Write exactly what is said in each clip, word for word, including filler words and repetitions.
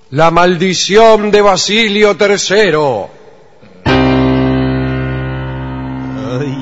La maldición de Basilio tercero. Ay,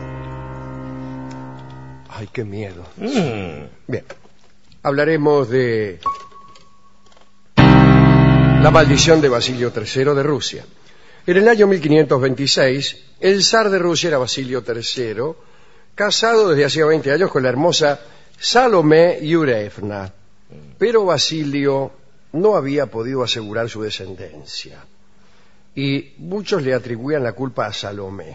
Ay, qué miedo. mm. Bien, hablaremos de la maldición de Basilio tercero de Rusia. En el año mil quinientos veintiséis, el zar de Rusia era Basilio tercero, casado desde hacía veinte años con la hermosa Salomé Yurevna. Pero Basilio no había podido asegurar su descendencia y muchos le atribuían la culpa a Salomé.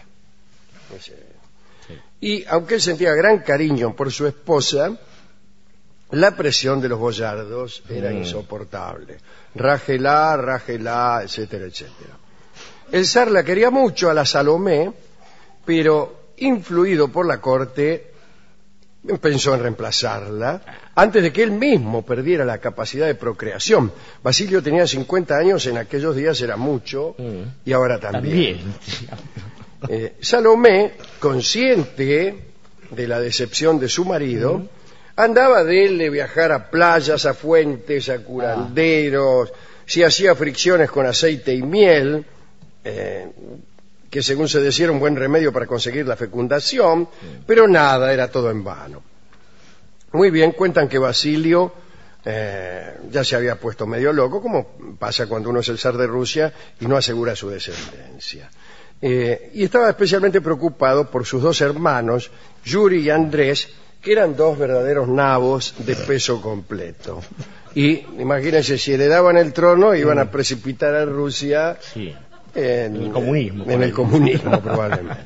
Y aunque él sentía gran cariño por su esposa, la presión de los boyardos era Mm. insoportable. Rájela, rájela, etcétera, etcétera. El zar la quería mucho a la Salomé, pero influido por la corte, pensó en reemplazarla antes de que él mismo perdiera la capacidad de procreación. Basilio tenía cincuenta años, en aquellos días era mucho, Mm. y ahora también. También. Eh, Salomé, consciente de la decepción de su marido, Mm. andaba de él de viajar a playas, a fuentes, a curanderos, si hacía fricciones con aceite y miel, eh, que según se decía era un buen remedio para conseguir la fecundación, pero nada, era todo en vano. Muy bien, cuentan que Basilio eh, ya se había puesto medio loco, como pasa cuando uno es el zar de Rusia y no asegura su descendencia. Eh, y estaba especialmente preocupado por sus dos hermanos, Yuri y Andrés, que eran dos verdaderos nabos de peso completo. Y imagínense, si heredaban el trono, iban a precipitar a Rusia Sí. en El comunismo, En el por ahí. comunismo, probablemente.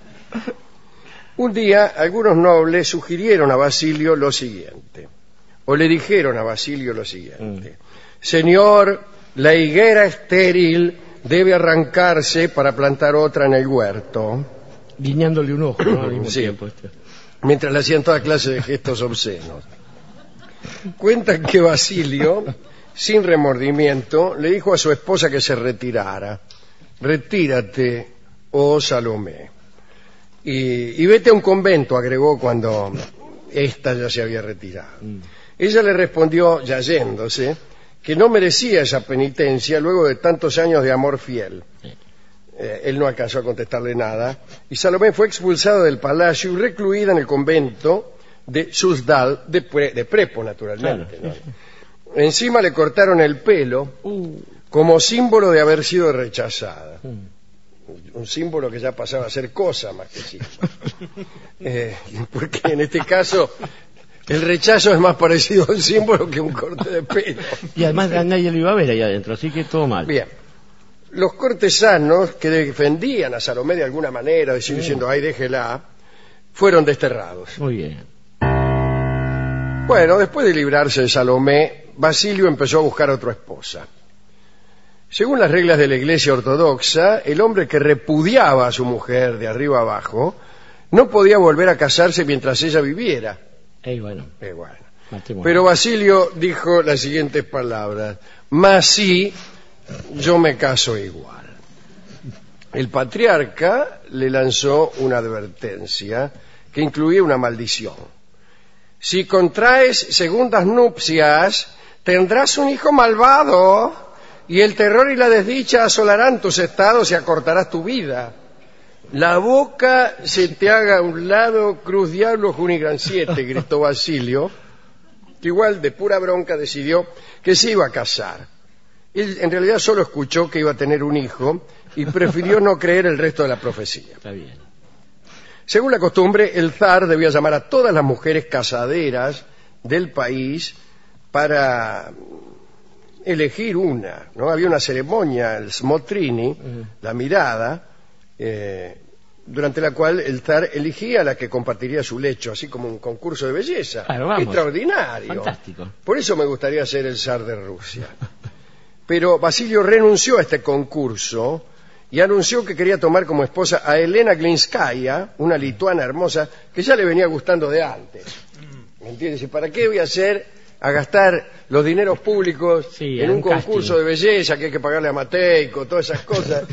Un día, algunos nobles sugirieron a Basilio lo siguiente, o le dijeron a Basilio lo siguiente: Señor, la higuera estéril debe arrancarse para plantar otra en el huerto. Guiñándole un ojo, ¿no? Al mismo Sí. tiempo. Este. Mientras le hacían toda clase de gestos obscenos. Cuentan que Basilio, sin remordimiento, le dijo a su esposa que se retirara. Retírate, oh Salomé. Y, y vete a un convento, agregó cuando ésta ya se había retirado. Mm. Ella le respondió, ya yéndose, que no merecía esa penitencia luego de tantos años de amor fiel. Eh, él no alcanzó a contestarle nada, y Salomé fue expulsada del palacio y recluida en el convento de Suzdal, de, Pre- de Prepo, naturalmente. Claro, sí, ¿no? Encima le cortaron el pelo Uh. como símbolo de haber sido rechazada. Mm. Un símbolo que ya pasaba a ser cosa más que símbolo. Eh, porque en este caso el rechazo es más parecido a un símbolo que un corte de pelo. Y además a nadie lo iba a ver ahí adentro, así que todo mal. Bien. Los cortesanos que defendían a Salomé de alguna manera, diciendo, diciendo ay, déjela, fueron desterrados. Muy bien. Bueno, después de librarse de Salomé, Basilio empezó a buscar otra esposa. Según las reglas de la Iglesia Ortodoxa, el hombre que repudiaba a su mujer de arriba abajo no podía volver a casarse mientras ella viviera. Eh, bueno, Eh, bueno. matrimonio. Pero Basilio dijo las siguientes palabras: mas sí, yo me caso igual. El patriarca le lanzó una advertencia que incluía una maldición. Si contraes segundas nupcias, tendrás un hijo malvado, y el terror y la desdicha asolarán tus estados y acortarás tu vida. La boca se te haga a un lado, cruz diablo, Junigran siete, gritó Basilio, que igual de pura bronca decidió que se iba a casar. Él en realidad solo escuchó que iba a tener un hijo y prefirió no creer el resto de la profecía. Está bien. Según la costumbre, el zar debía llamar a todas las mujeres casaderas del país para elegir una, ¿no? Había una ceremonia, el smotrini, Uh-huh. la mirada, eh, durante la cual el zar elegía a la que compartiría su lecho, así como un concurso de belleza. Claro, vamos. Extraordinario. Fantástico. Por eso me gustaría ser el zar de Rusia. Pero Basilio renunció a este concurso y anunció que quería tomar como esposa a Elena Glinskaya, una lituana hermosa que ya le venía gustando de antes. ¿Me entiendes? ¿Y para qué voy a hacer a gastar los dineros públicos Sí, en en un un concurso casting. de belleza que hay que pagarle a Mateico, todas esas cosas?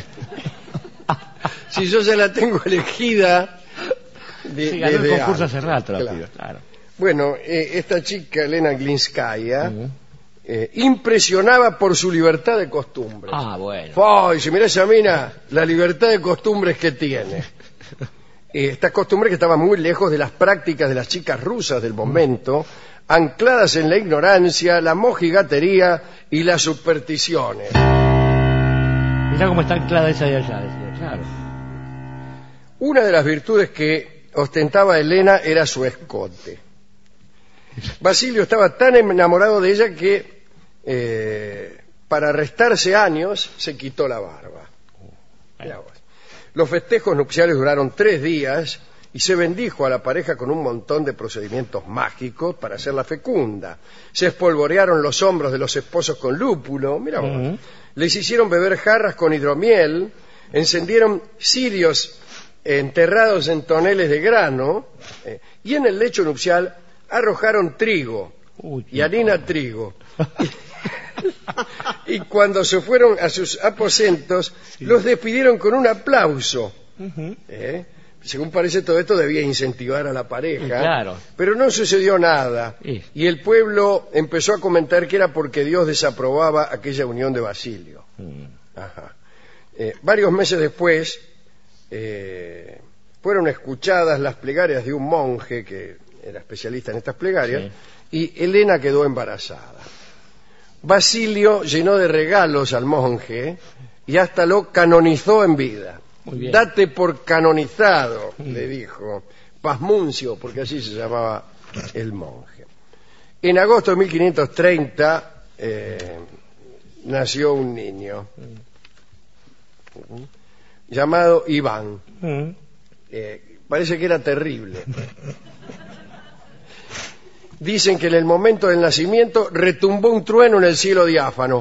Si yo ya la tengo elegida de, Sí, ganó el desde concurso antes. hace rato, la Claro. piba, claro. Bueno, eh, esta chica, Elena Glinskaya, Ujú. eh, impresionaba por su libertad de costumbres. Ah, bueno. Oh, y si mirá esa mina, la libertad de costumbres que tiene. Eh, estas costumbres que estaban muy lejos de las prácticas de las chicas rusas del momento, ancladas en la ignorancia, la mojigatería y las supersticiones. Mirá cómo está anclada esa de allá, decía, claro. Una de las virtudes que ostentaba Elena era su escote. Basilio estaba tan enamorado de ella que eh, para restarse años se quitó la barba. Mirá vos. Los festejos nupciales duraron tres días y se bendijo a la pareja con un montón de procedimientos mágicos para hacerla fecunda. Se espolvorearon los hombros de los esposos con lúpulo, mira vos. Uh-huh. Les hicieron beber jarras con hidromiel, encendieron cirios enterrados en toneles de grano eh, y en el lecho nupcial arrojaron trigo Uy, y harina trigo. Y cuando se fueron a sus aposentos, sí. los despidieron con un aplauso. Uh-huh. ¿Eh? Según parece, todo esto debía incentivar a la pareja, sí, claro. pero no sucedió nada. Sí. Y el pueblo empezó a comentar que era porque Dios desaprobaba aquella unión de Basilio. Uh-huh. Ajá. Eh, varios meses después, eh, fueron escuchadas las plegarias de un monje que era especialista en estas plegarias, sí. y Elena quedó embarazada. Basilio llenó de regalos al monje y hasta lo canonizó en vida. Date por canonizado, mm. le dijo Pasmuncio, porque así se llamaba el monje. En agosto de mil quinientos treinta eh, nació un niño mm. llamado Iván. Mm. Eh, parece que era terrible. Dicen que en el momento del nacimiento retumbó un trueno en el cielo diáfano.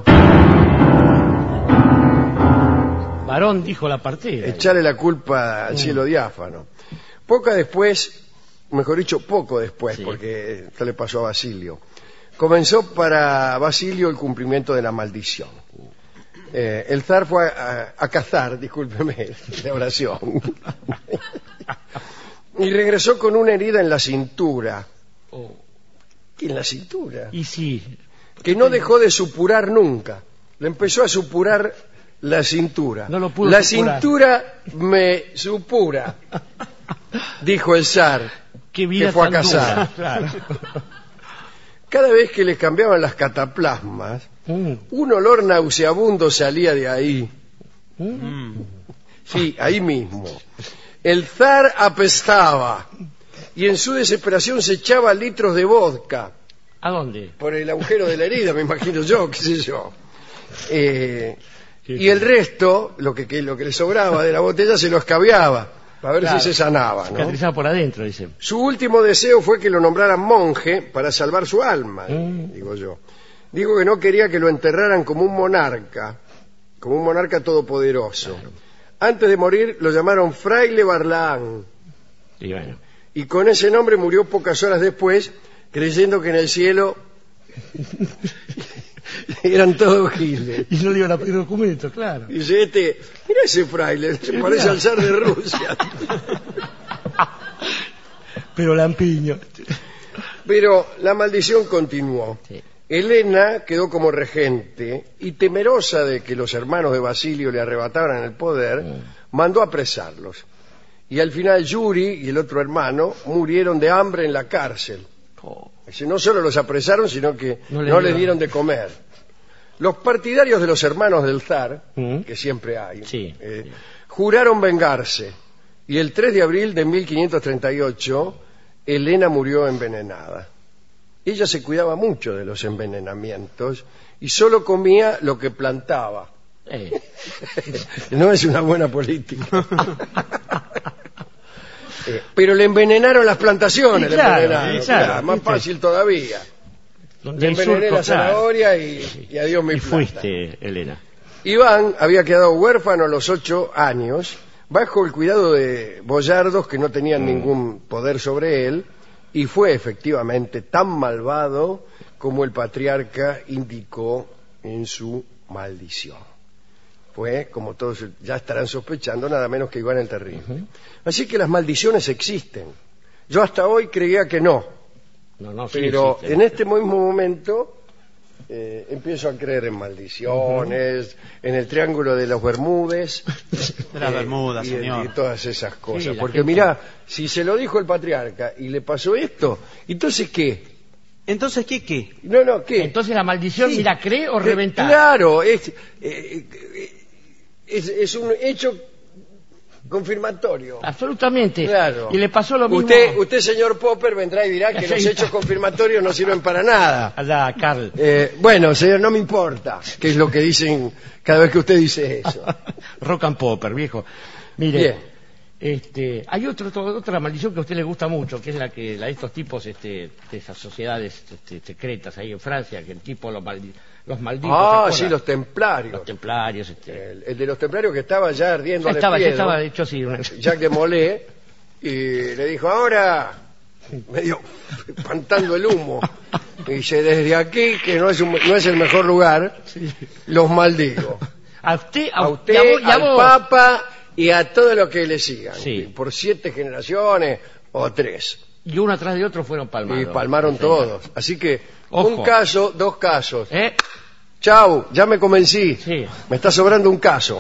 Varón dijo la partida. Echarle la culpa al mm. cielo diáfano. Poco después, mejor dicho, poco después, sí. porque esto le pasó a Basilio, comenzó para Basilio el cumplimiento de la maldición. Eh, el zar fue a, a, a cazar, discúlpeme, la oración, y regresó con una herida en la cintura. Oh. En la cintura. Y sí. Que no dejó de supurar nunca. Le empezó a supurar la cintura. No lo pudo la supurar. Cintura me supura, dijo el zar, Qué vida que fue a tan cazar. dura, claro. Cada vez que le cambiaban las cataplasmas, mm. un olor nauseabundo salía de ahí. Mm. Sí, ahí mismo. El zar apestaba. Y en su desesperación se echaba litros de vodka. ¿A dónde? Por el agujero de la herida, me imagino yo, qué sé yo. Eh, y el resto, lo que, que, lo que le sobraba de la botella, se lo escabeaba, para ver claro, si se sanaba, ¿no? Cicatrizaba por adentro, dice. Su último deseo fue que lo nombraran monje para salvar su alma, mm. digo yo. Dijo que no quería que lo enterraran como un monarca, como un monarca todopoderoso. Claro. Antes de morir lo llamaron Fraile Barlaán. Y bueno. Y con ese nombre murió pocas horas después, creyendo que en el cielo eran todos giles. Y no le iban a pedir documentos, claro. Y dice este, mira ese fraile, se parece al zar de Rusia. Pero lampiño. Pero la maldición continuó. Sí. Elena quedó como regente y, temerosa de que los hermanos de Basilio le arrebataran el poder, mm. mandó apresarlos. Y al final Yuri y el otro hermano murieron de hambre en la cárcel. Oh. No solo los apresaron, sino que no, le no les dieron de comer. Los partidarios de los hermanos del zar, ¿Mm? que siempre hay, sí, eh, sí. juraron vengarse. Y el tres de abril de mil quinientos treinta y ocho, Elena murió envenenada. Ella se cuidaba mucho de los envenenamientos y solo comía lo que plantaba. Eh. No es una buena política. eh, pero le envenenaron las plantaciones, claro, le envenenaron, claro, claro, más fácil todavía. Le envenené surco, la zanahoria claro. y, y adiós mi y plata. Fuiste, Elena. Iván había quedado huérfano a los ocho años, bajo el cuidado de boyardos que no tenían mm. ningún poder sobre él, y fue efectivamente tan malvado como el patriarca indicó en su maldición. Fue, como todos ya estarán sospechando, nada menos que Iván el Terrible. Uh-huh. Así que las maldiciones existen. Yo hasta hoy creía que no. No, no sí pero existen. En este mismo momento eh, empiezo a creer en maldiciones, uh-huh. en el triángulo de los Bermudes. De las Bermudas, y, señor. y todas esas cosas. Sí, Porque gente... mirá, si se lo dijo el patriarca y le pasó esto, entonces ¿qué? Entonces, ¿qué, qué? No, no, ¿qué? Entonces la maldición, Sí. mira, cree o Eh, reventar. Claro, es, eh, eh, es, es un hecho confirmatorio. Absolutamente. Claro. Y le pasó lo mismo. Usted, usted, señor Popper, vendrá y dirá que los hechos confirmatorios no sirven para nada. Allá, Carl. Eh, bueno, señor, no me importa, que es lo que dicen cada vez que usted dice eso. Rock and Popper, viejo. Mire, Bien. este, hay otro, otro- otra maldición que a usted le gusta mucho, que es la que la de estos tipos, este, de esas sociedades este, secretas ahí en Francia, que el tipo los, maldi los malditos. ¿se Ah, acuerda? sí, los templarios. Los templarios. Este. El, el de los templarios que estaba ya ardiendo Ya al estaba, ya espiedo, estaba hecho así. Una... Jacques de Molay, y le dijo, ahora, medio espantando el humo, y dice, desde aquí, que no es, un- no es el mejor lugar, los maldigo. A usted, a, A y usted, a vos, y a al vos. Papa y a todos los que le sigan, Sí. por siete generaciones o tres. Y uno atrás de otro fueron palmados. Y palmaron Sí, señor. todos. Así que, Ojo. un caso, dos casos. ¿Eh? Chau, ya me convencí. Sí. Me está sobrando un caso.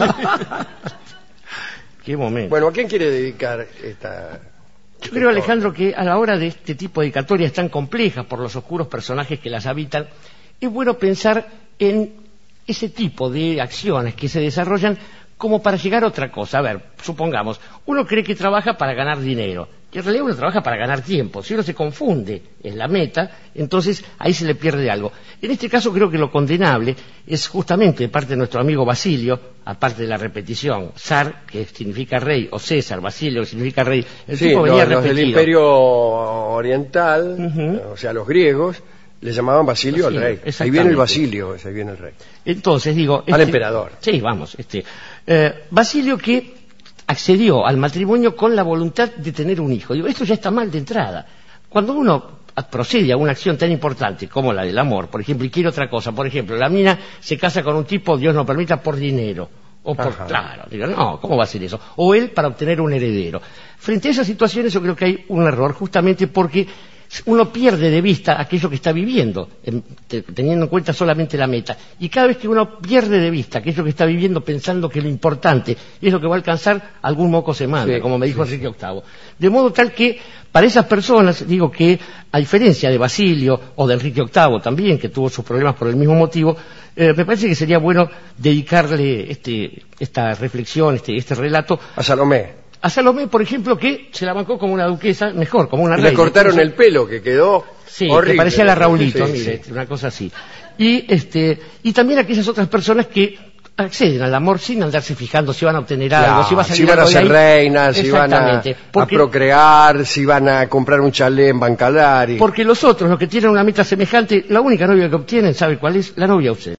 Qué momento. Bueno, ¿a quién quiere dedicar esta...? Yo creo, Alejandro, que a la hora de este tipo de dedicatorias tan complejas por los oscuros personajes que las habitan, es bueno pensar en ese tipo de acciones que se desarrollan como para llegar a otra cosa. A ver, supongamos, uno cree que trabaja para ganar dinero, y en realidad uno trabaja para ganar tiempo. Si uno se confunde en la meta, entonces ahí se le pierde algo. En este caso creo que lo condenable es justamente de parte de nuestro amigo Basilio, aparte de la repetición, zar, que significa rey, o César, Basilio, que significa rey. El Sí, tipo venía los, los del repetido. Imperio Oriental, Ujú. o sea, los griegos, le llamaban Basilio al Basilio, rey. Ahí exactamente. viene el Basilio, ahí viene el rey. Entonces, digo... Al emperador. Sí, vamos. Este, eh, Basilio que accedió al matrimonio con la voluntad de tener un hijo. Digo, esto ya está mal de entrada. Cuando uno procede a una acción tan importante como la del amor, por ejemplo, y quiere otra cosa, por ejemplo, la mina se casa con un tipo, Dios no permita, por dinero. O por, Ajá. claro, digo, no, ¿cómo va a ser eso? O él para obtener un heredero. Frente a esas situaciones yo creo que hay un error, justamente porque uno pierde de vista aquello que está viviendo, en- te- teniendo en cuenta solamente la meta. Y cada vez que uno pierde de vista aquello que está viviendo pensando que lo importante es lo que va a alcanzar, algún moco se manda, Sí, como me dijo sí, Enrique octavo. De modo tal que, para esas personas, digo que, a diferencia de Basilio o de Enrique octavo también, que tuvo sus problemas por el mismo motivo, eh, me parece que sería bueno dedicarle este, esta reflexión, este, este relato, A Salomé. a Salomé, por ejemplo, que se la bancó como una duquesa, mejor, como una Y reina. le cortaron Incluso- el pelo, que quedó Sí, horrible. que parecía la Raulito, Sí, mire, sí. una cosa así. Y, este, y también aquellas otras personas que acceden al amor sin andarse fijando si van a obtener algo, Claro, si va a salir si van a algo de ser ahí. reinas, si van a, Exactamente, a porque, procrear, si van a comprar un chalet en Bancalari. porque los otros, los que tienen una meta semejante, la única novia que obtienen, ¿sabe cuál es? La novia ausente.